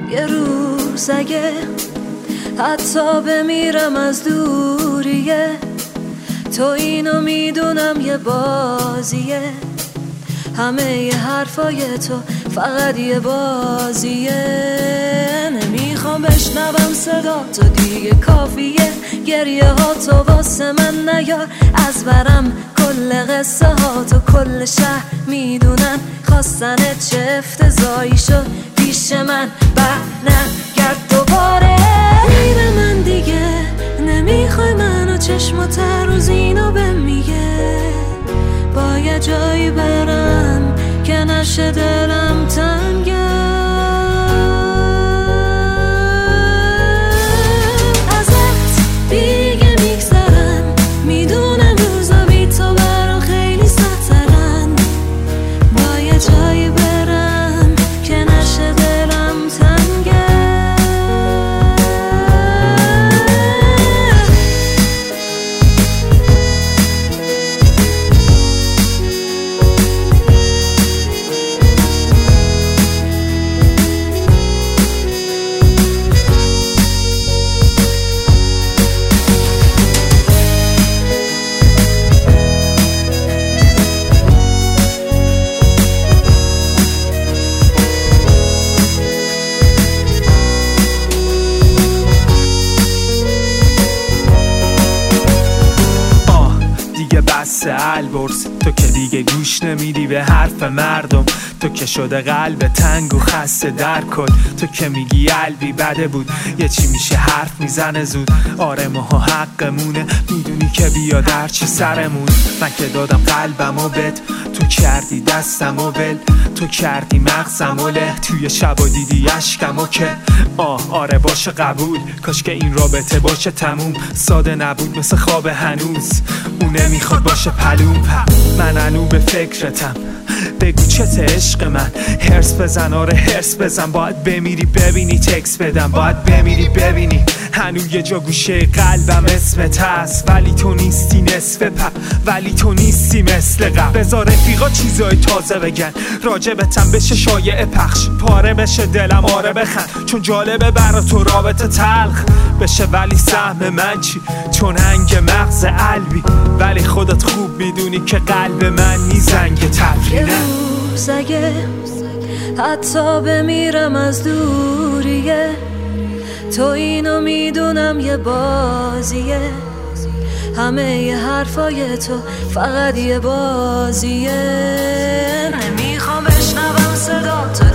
یه روز اگه حتی بمیرم از دوریه، تو اینو میدونم یه بازیه، همه ی حرفای تو فقط یه بازیه. نمیخوام بشنوم صدا تو دیگه کافیه، گریه ها تو واسه من نیار از برم، کل قصه ها تو کل شهر میدونن، خواستنت چه افتضاحی شد پیش من، برنگرد دوباره. میره من دیگه نمیخوای منو، چشم و تر روز اینو بهم میگه با یه جایی برم که نشه دلم تنگه. ازت دیگه میگذرم، میدونم روزا بی تو برام خیلی سخترن، با یه جایی برم که نشه دلم تنگه. البرز تو که دیگه گوش نمیدی به حرف مردم، تو که شده قلب تنگ و خسته در کل، تو که میگی قلبی بده بود یه چی میشه حرف میزنه زود. آره ماها حقمونه، میدونی که بیا در چه سرمون، من که دادم قلبمو بد، تو کردی دستمو ول، تو کردی مغزمو له، توی شبا دیدی اشکمو که آره باشه قبول، کاش که این رابطه باشه تموم، ساده نبود مثل خواب هنوز، اون نمیخواد باشه پلوم. من هنو به فکرتم، بگو چته عشق من، هرس بزن آره هرس بزن، باید بمیری ببینی تکس بدم، باید بمیری ببینی هنو یه جا گوشه قلبم اسمت هست، ولی تو نیستی نصف پر، ولی تو نیستی مثل قبل. بذار رفیقا چیزای تازه بگن، راجبتم بشه شایعه پخش، پاره بشه دلم آره بخند، چون جالبه برا تو رابطه تلخ بشه، ولی سهم من چی؟ چون هنگ مغز قلبی، ولی خودت خوب میدونی که قلب من میزنگ تفرینه. یه روز اگه حتی بمیرم از دوریه، تو اینو میدونم یه بازیه، همه ی حرفای تو فقط یه بازیه. نمیخوام بشنوم صدا تو